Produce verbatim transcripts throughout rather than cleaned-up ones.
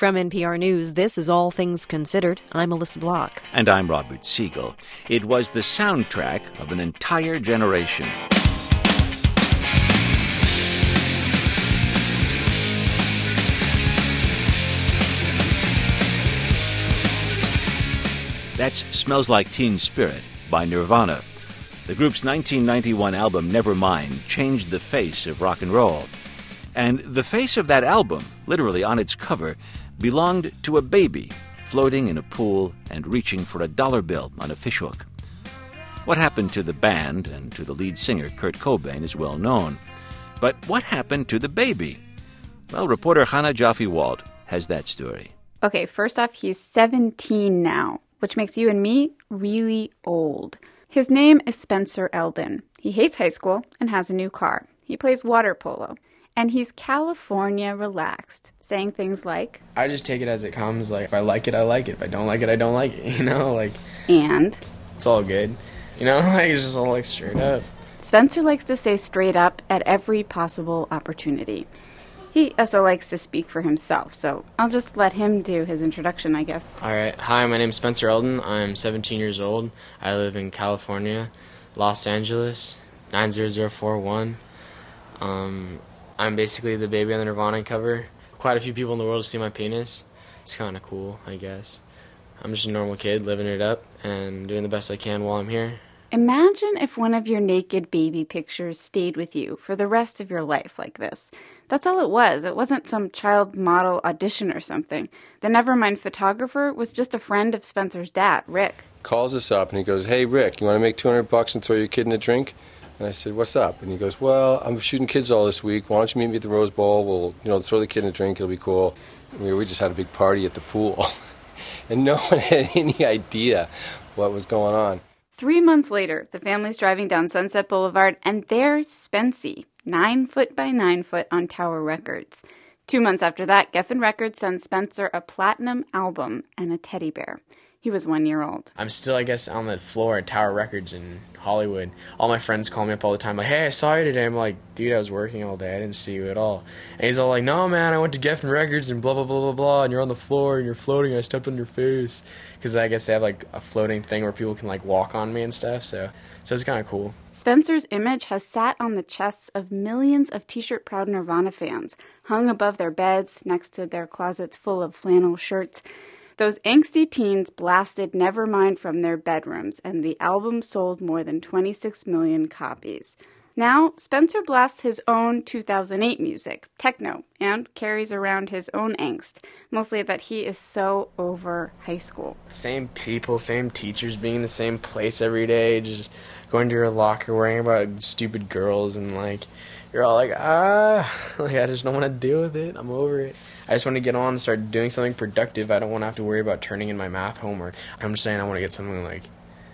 From N P R News, this is All Things Considered. I'm Melissa Block. And I'm Robert Siegel. It was the soundtrack of an entire generation. That's Smells Like Teen Spirit by Nirvana. The group's nineteen ninety-one album, Nevermind, changed the face of rock and roll. And the face of that album, literally on its cover, belonged to a baby floating in a pool and reaching for a dollar bill on a fishhook. What happened to the band and to the lead singer, Kurt Cobain, is well known. But what happened to the baby? Well, reporter Hannah Jaffe-Walt has that story. Okay, first off, he's seventeen now, which makes you and me really old. His name is Spencer Eldon. He hates high school and has a new car. He plays water polo. And he's California relaxed, saying things like, I just take it as it comes. Like, if I like it, I like it. If I don't like it, I don't like it. You know, like... And? It's all good. You know, like, it's just all, like, straight up. Spencer likes to say straight up at every possible opportunity. He also likes to speak for himself, so I'll just let him do his introduction, I guess. All right. Hi, my name's Spencer Eldon. I'm seventeen years old. I live in California, Los Angeles, nine zero zero four one. Um... I'm basically the baby on the Nirvana cover. Quite a few people in the world see my penis. It's kind of cool, I guess. I'm just a normal kid living it up and doing the best I can while I'm here. Imagine if one of your naked baby pictures stayed with you for the rest of your life like this. That's all it was. It wasn't some child model audition or something. The Nevermind photographer was just a friend of Spencer's dad, Rick. Calls us up and he goes, hey, Rick, you want to make two hundred bucks and throw your kid in a drink? And I said, what's up? And he goes, well, I'm shooting kids all this week. Why don't you meet me at the Rose Bowl? We'll, you know, throw the kid in a drink. It'll be cool. We, we just had a big party at the pool. And no one had any idea what was going on. Three months later, the family's driving down Sunset Boulevard, and there's Spency, nine foot by nine foot on Tower Records. Two months after that, Geffen Records sends Spencer a platinum album and a teddy bear. He was one year old. I'm still, I guess, on the floor at Tower Records in Hollywood. All my friends call me up all the time, like, hey, I saw you today. I'm like, dude, I was working all day. I didn't see you at all. And he's all like, no, man, I went to Geffen Records and blah, blah, blah, blah, blah, and you're on the floor and you're floating and I stepped on your face. Because I guess they have, like, a floating thing where people can, like, walk on me and stuff, so, so it's kind of cool. Spencer's image has sat on the chests of millions of T-shirt proud Nirvana fans, hung above their beds, next to their closets full of flannel shirts. Those angsty teens blasted Nevermind from their bedrooms, and the album sold more than twenty-six million copies. Now, Spencer blasts his own two thousand eight music, techno, and carries around his own angst, mostly that he is so over high school. Same people, same teachers, being in the same place every day, just going to your locker, worrying about stupid girls, and, like, you're all like, ah, like, I just don't want to deal with it. I'm over it. I just want to get on and start doing something productive. I don't want to have to worry about turning in my math homework. I'm just saying I want to get something, like,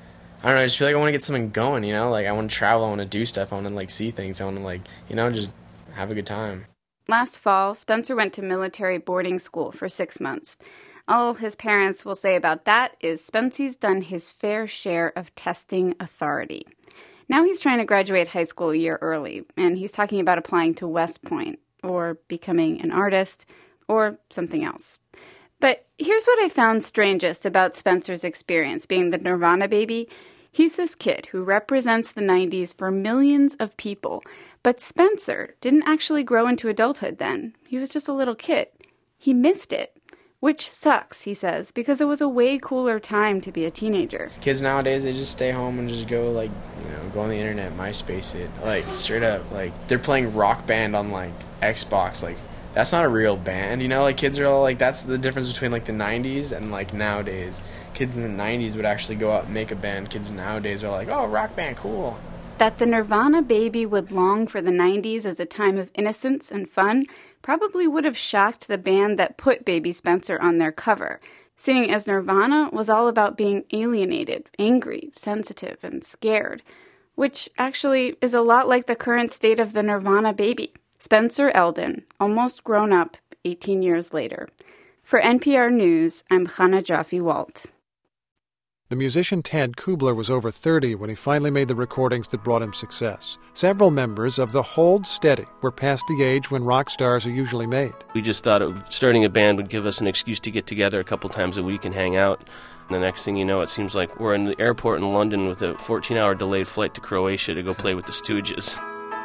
I don't know, I just feel like I want to get something going, you know? Like, I want to travel, I want to do stuff, I want to, like, see things, I want to, like, you know, just have a good time. Last fall, Spencer went to military boarding school for six months. All his parents will say about that is Spency's done his fair share of testing authority. Now he's trying to graduate high school a year early, and he's talking about applying to West Point, or becoming an artist, or something else. But here's what I found strangest about Spencer's experience being the Nirvana baby. He's this kid who represents the nineties for millions of people, but Spencer didn't actually grow into adulthood then. He was just a little kid. He missed it. Which sucks, he says, because it was a way cooler time to be a teenager. Kids nowadays, they just stay home and just go, like, you know, go on the internet, MySpace it. Like, straight up, like, they're playing Rock Band on, like, Xbox. Like, that's not a real band, you know? Like, kids are all, like, that's the difference between, like, the nineties and, like, nowadays. Kids in the nineties would actually go out and make a band. Kids nowadays are like, oh, Rock Band, cool. That the Nirvana baby would long for the nineties as a time of innocence and fun probably would have shocked the band that put Baby Spencer on their cover, seeing as Nirvana was all about being alienated, angry, sensitive, and scared, which actually is a lot like the current state of the Nirvana baby. Spencer Eldon, almost grown up eighteen years later. For N P R News, I'm Hannah Jaffe-Walt. The musician Tad Kubler was over thirty when he finally made the recordings that brought him success. Several members of the Hold Steady were past the age when rock stars are usually made. We just thought it, starting a band would give us an excuse to get together a couple times a week and hang out. And the next thing you know, it seems like we're in the airport in London with a fourteen-hour delayed flight to Croatia to go play with the Stooges.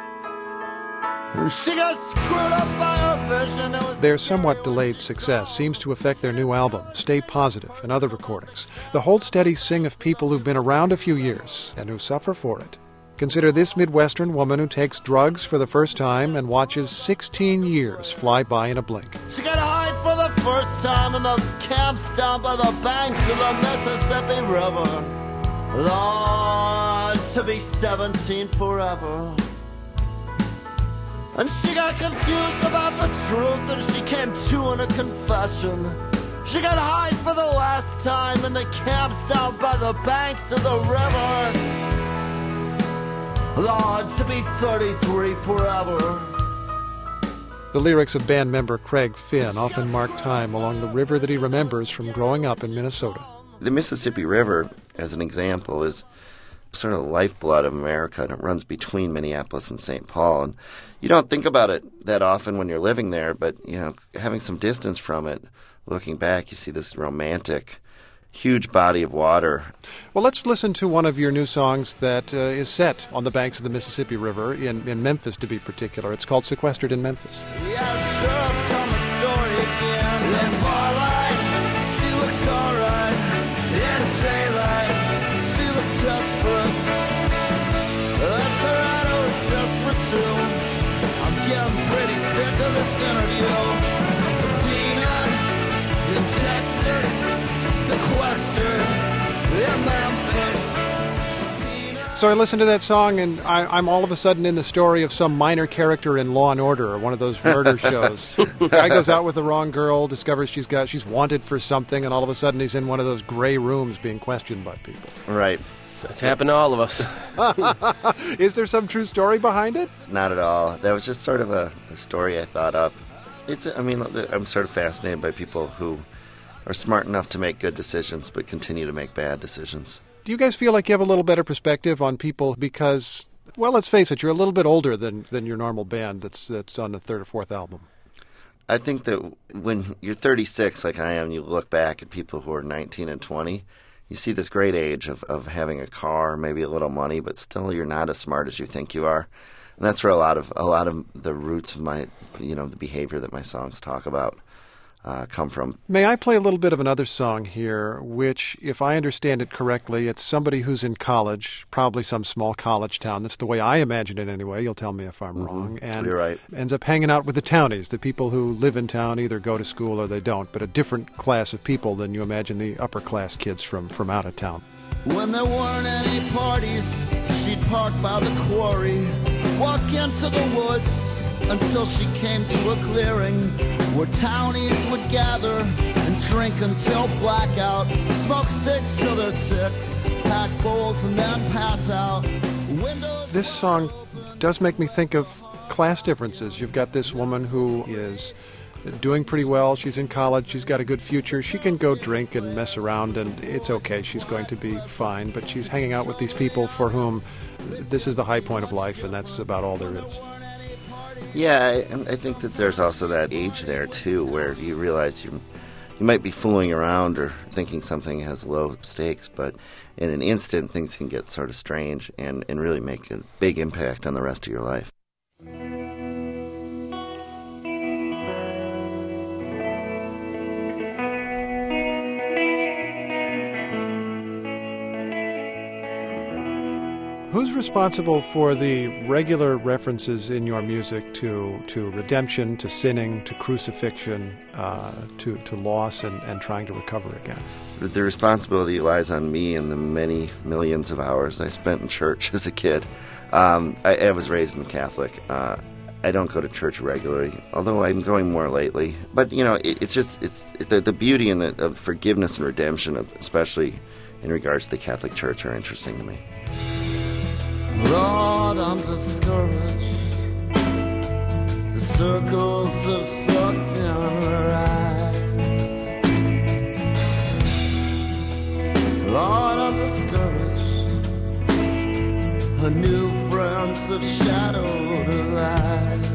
She got screwed up by her vision. Their somewhat delayed success seems to affect their new album, Stay Positive, and other recordings. The Hold Steady sing of people who've been around a few years and who suffer for it. Consider this Midwestern woman who takes drugs for the first time and watches sixteen years fly by in a blink. She got high for the first time in the camps down by the banks of the Mississippi River. Lord, to be seventeen forever. And she got confused about the truth, and she came to in a confession. She got high for the last time in the camps down by the banks of the river. Lord, to be thirty-three forever. The lyrics of band member Craig Finn often mark time along the river that he remembers from growing up in Minnesota. The Mississippi River, as an example, is sort of the lifeblood of America, and it runs between Minneapolis and Saint Paul. And you don't think about it that often when you're living there, but you know, having some distance from it, looking back, you see this romantic, huge body of water. Well, let's listen to one of your new songs that uh, is set on the banks of the Mississippi River, in, in Memphis to be particular. It's called Sequestered in Memphis. Yeah, sure, tell my story again. In Barlight, she looked alright. In daylight, she looked desperate. That's alright, I was desperate too. I'm getting pretty sick of this interview. Subpoena in Texas, sequestered in Memphis. So I listened to that song, and I, I'm all of a sudden in the story of some minor character in Law and Order, or one of those murder shows. Guy goes out with the wrong girl, discovers she's got she's wanted for something, and all of a sudden he's in one of those gray rooms being questioned by people. Right. It's happened to all of us. Is there some true story behind it? Not at all. That was just sort of a, a story I thought up. It's. I mean, I'm sort of fascinated by people who are smart enough to make good decisions but continue to make bad decisions. Do you guys feel like you have a little better perspective on people because, well, let's face it, you're a little bit older than, than your normal band that's that's on the third or fourth album? I think that when you're thirty-six, like I am, you look back at people who are nineteen and twenty, you see this great age of, of having a car, maybe a little money, but still you're not as smart as you think you are. And that's where a lot of a lot of the roots of my, you know, the behavior that my songs talk about uh, come from. May I play a little bit of another song here, which, if I understand it correctly, it's somebody who's in college, probably some small college town. That's the way I imagine it anyway. You'll tell me if I'm Mm-hmm. wrong. And You're right. ends up hanging out with the townies, the people who live in town, either go to school or they don't, but a different class of people than you imagine the upper-class kids from, from out of town. When there weren't any parties, she'd park by the quarry, walk into the woods until she came to a clearing where townies would gather and drink until blackout, smoke cigs till they're sick, pack bowls and then pass out. Windows. This song does make me think of class differences. You've got this woman who is doing pretty well. She's in college. She's got a good future. She can go drink and mess around, and it's okay. She's going to be fine. But she's hanging out with these people for whom this is the high point of life, and that's about all there is. Yeah, and I think that there's also that age there, too, where you realize you you might be fooling around or thinking something has low stakes, but in an instant, things can get sort of strange and, and really make a big impact on the rest of your life. Who's responsible for the regular references in your music to to redemption, to sinning, to crucifixion, uh, to, to loss and, and trying to recover again? The responsibility lies on me and the many millions of hours I spent in church as a kid. Um, I, I was raised in Catholic. Uh, I don't go to church regularly, although I'm going more lately. But, you know, it, it's just it's the, the beauty and the, of forgiveness and redemption, especially in regards to the Catholic Church, are interesting to me. Lord, I'm discouraged. The circles have sucked in her eyes. Lord, Her new friends have shadowed her life.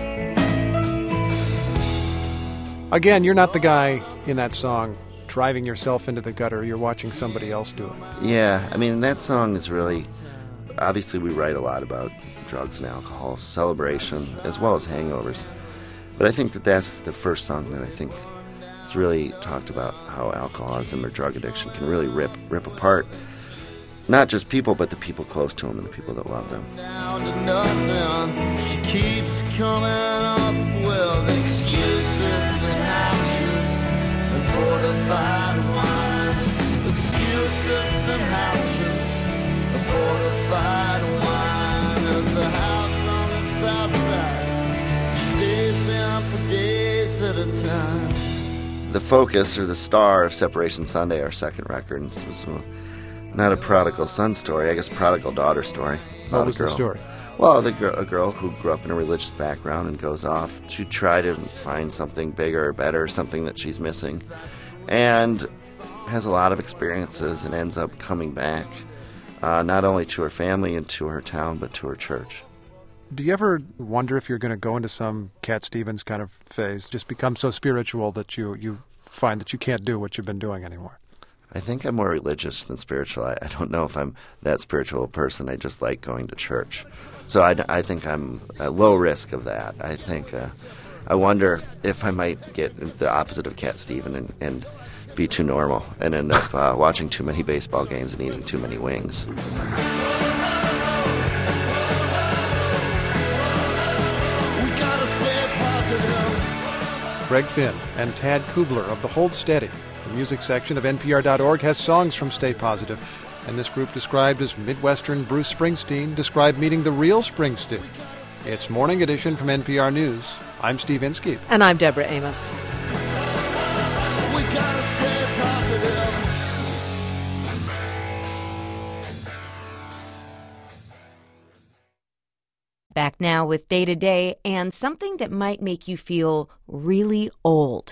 Again, you're not the guy in that song driving yourself into the gutter. You're watching somebody else do it. Yeah, I mean, that song is really... Obviously, we write a lot about drugs and alcohol, celebration, as well as hangovers. But I think that that's the first song that I think has really talked about how alcoholism or drug addiction can really rip rip apart not just people, but the people close to them and the people that love them. Down to nothing. She keeps coming up with excuses and hatches and fortified wine. Excuses and hatches and fortified wine. There's a house on the south side. She stays in for days at a time. The focus or the star of Separation Sunday, our second record, was not a prodigal son story, I guess prodigal daughter story. What was the story? Well, the gr- a girl who grew up in a religious background and goes off to try to find something bigger or better, something that she's missing, and has a lot of experiences and ends up coming back, uh, not only to her family and to her town, but to her church. Do you ever wonder if you're going to go into some Cat Stevens kind of phase, just become so spiritual that you, you find that you can't do what you've been doing anymore? I think I'm more religious than spiritual. I, I don't know if I'm that spiritual person. I just like going to church. So I, I think I'm at low risk of that. I think uh, I wonder if I might get the opposite of Cat Stevens and, and be too normal and end up uh, watching too many baseball games and eating too many wings. We gotta stay positive. Greg Finn and Tad Kubler of the Hold Steady. The music section of N P R dot org has songs from Stay Positive, and this group described as Midwestern Bruce Springsteen described meeting the real Springsteen. It's Morning Edition from N P R News. I'm Steve Inskeep. And I'm Deborah Amos. We gotta stay positive. Back now with Day to Day and something that might make you feel really old.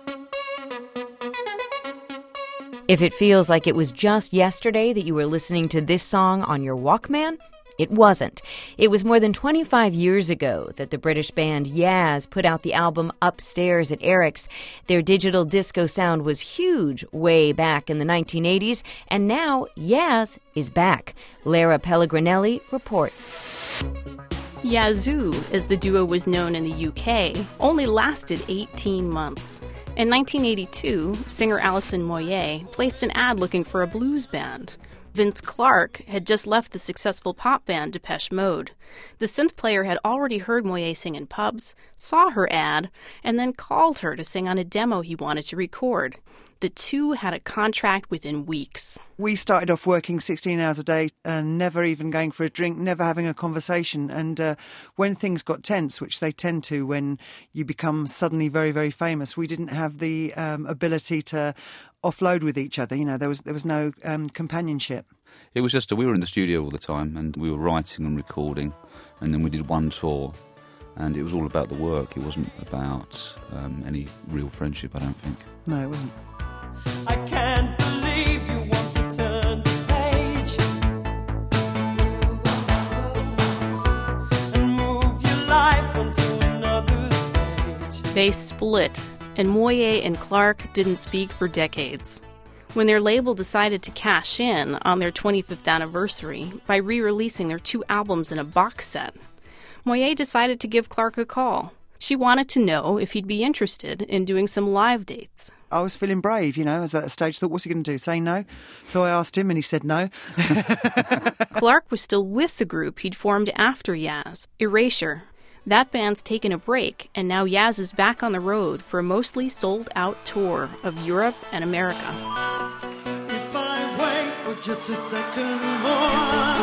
If it feels like it was just yesterday that you were listening to this song on your Walkman, it wasn't. It was more than twenty-five years ago that the British band Yaz put out the album Upstairs at Eric's. Their digital disco sound was huge way back in the nineteen eighties, and now Yaz is back. Lara Pellegrinelli reports. Yazoo, as the duo was known in the U K, only lasted eighteen months. In nineteen eighty-two, singer Alison Moyet placed an ad looking for a blues band. Vince Clarke had just left the successful pop band Depeche Mode. The synth player had already heard Moyet sing in pubs, saw her ad, and then called her to sing on a demo he wanted to record. The two had a contract within weeks. We started off working sixteen hours a day and never even going for a drink, never having a conversation. And uh, when things got tense, which they tend to when you become suddenly very, very famous, we didn't have the um, ability to offload with each other. You know, there was there was no um, companionship. It was just, a, we were in the studio all the time and we were writing and recording, and then we did one tour. And it was all about the work. It wasn't about um, any real friendship, I don't think. No, it wasn't. I can't believe you want to turn the page and move your life onto another stage. They split, and Moyet and Clarke didn't speak for decades. When their label decided to cash in on their twenty-fifth anniversary by re-releasing their two albums in a box set, Moyet decided to give Clarke a call. She wanted to know if he'd be interested in doing some live dates. I was feeling brave, you know. I was at a stage, thought, what's he going to do, say no? So I asked him and he said no. Clarke was still with the group he'd formed after Yaz, Erasure. That band's taken a break, and now Yaz is back on the road for a mostly sold-out tour of Europe and America. If I wait for just a second more,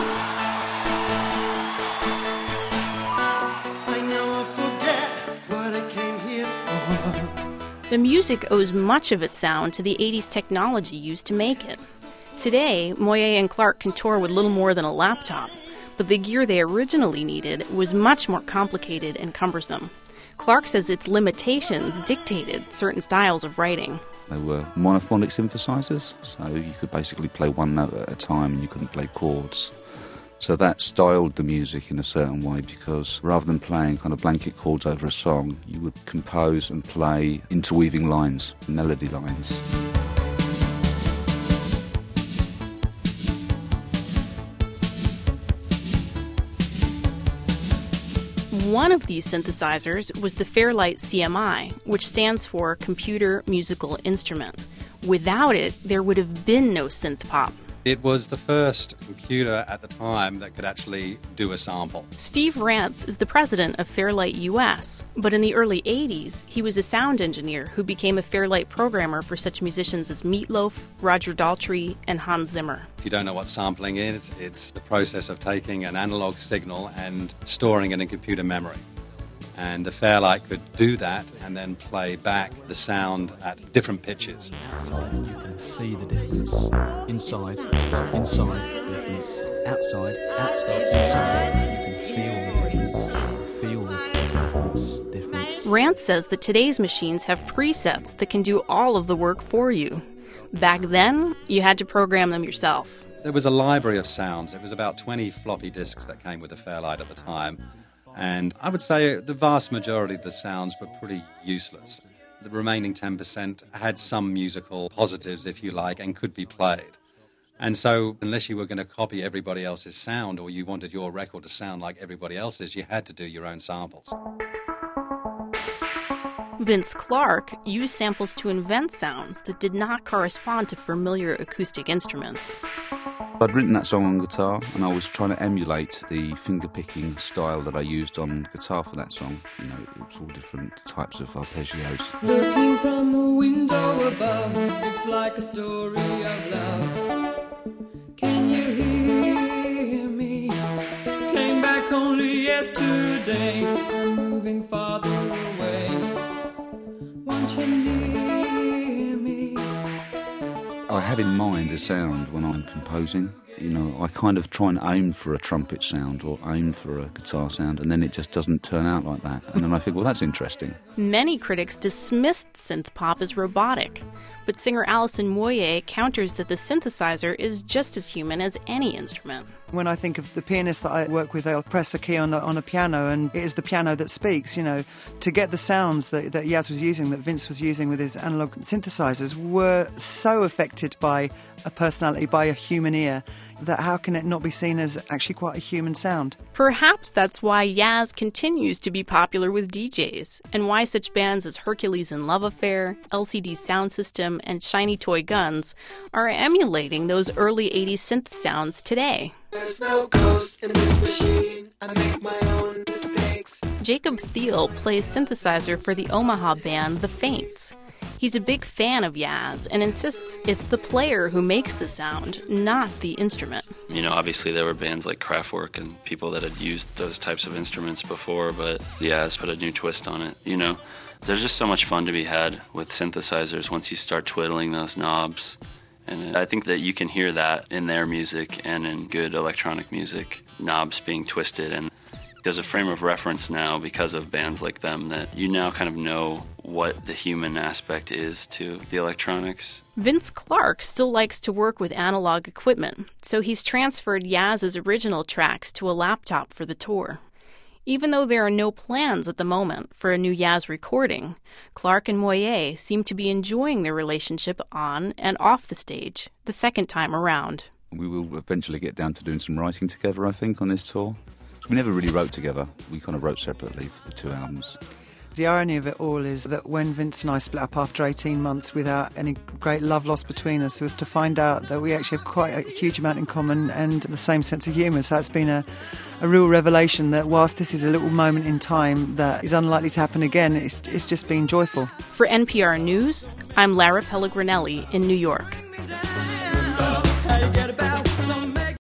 I know I'll forget what I came here for. The music owes much of its sound to the eighties technology used to make it. Today, Moyet and Clarke can tour with little more than a laptop, but the gear they originally needed was much more complicated and cumbersome. Clarke says its limitations dictated certain styles of writing. They were monophonic synthesizers, so you could basically play one note at a time and you couldn't play chords. So that styled the music in a certain way, because rather than playing kind of blanket chords over a song, you would compose and play interweaving lines, melody lines. One of these synthesizers was the Fairlight C M I, which stands for Computer Musical Instrument. Without it, there would have been no synth pop. It was the first computer at the time that could actually do a sample. Steve Rantz is the president of Fairlight U S, but in the early eighties, he was a sound engineer who became a Fairlight programmer for such musicians as Meat Loaf, Roger Daltrey, and Hans Zimmer. If you don't know what sampling is, it's the process of taking an analog signal and storing it in computer memory. And the Fairlight could do that and then play back the sound at different pitches. Outside, you can see the difference. Inside, inside, difference. Outside, outside, inside, you can feel the difference. Feel the difference, difference. Rantz says that today's machines have presets that can do all of the work for you. Back then, you had to program them yourself. There was a library of sounds. It was about twenty floppy disks that came with the Fairlight at the time. And I would say the vast majority of the sounds were pretty useless. The remaining ten percent had some musical positives, if you like, and could be played. And so unless you were going to copy everybody else's sound or you wanted your record to sound like everybody else's, you had to do your own samples. Vince Clarke used samples to invent sounds that did not correspond to familiar acoustic instruments. I'd written that song on guitar, and I was trying to emulate the finger-picking style that I used on guitar for that song. You know, it was all different types of arpeggios. Looking from a window above, it's like a story of love. Can you hear me? Came back only yesterday, I'm moving farther away. Won't you near me? I have in mind a sound when I'm composing. You know, I kind of try and aim for a trumpet sound or aim for a guitar sound, and then it just doesn't turn out like that. And then I think, well, that's interesting. Many critics dismissed synth pop as robotic, but singer Alison Moyet counters that the synthesizer is just as human as any instrument. When I think of the pianists that I work with, they'll press a key on, the, on a piano, and it is the piano that speaks. You know, to get the sounds that, that Yaz was using, that Vince was using with his analog synthesizers, were so affected by a personality, by a human ear, that how can it not be seen as actually quite a human sound? Perhaps that's why Yaz continues to be popular with D Js, and why such bands as Hercules and Love Affair, L C D Sound System, and Shiny Toy Guns are emulating those early eighties synth sounds today. There's no ghost in this machine, I make my own mistakes. Jacob Thiel plays synthesizer for the Omaha band The Faints. He's a big fan of Yaz and insists it's the player who makes the sound, not the instrument. You know, obviously there were bands like Kraftwerk and people that had used those types of instruments before, but Yaz put a new twist on it. You know, there's just so much fun to be had with synthesizers once you start twiddling those knobs. And I think that you can hear that in their music and in good electronic music, knobs being twisted. And there's a frame of reference now because of bands like them that you now kind of know what the human aspect is to the electronics. Vince Clarke still likes to work with analog equipment, so he's transferred Yaz's original tracks to a laptop for the tour. Even though there are no plans at the moment for a new Yaz recording, Clarke and Moyet seem to be enjoying their relationship on and off the stage the second time around. We will eventually get down to doing some writing together, I think, on this tour. We never really wrote together. We kind of wrote separately for the two albums. The irony of it all is that when Vince and I split up after eighteen months without any great love lost between us, was to find out that we actually have quite a huge amount in common and the same sense of humour. So it's been a, a real revelation that whilst this is a little moment in time that is unlikely to happen again, it's, it's just been joyful. For N P R News, I'm Lara Pellegrinelli in New York.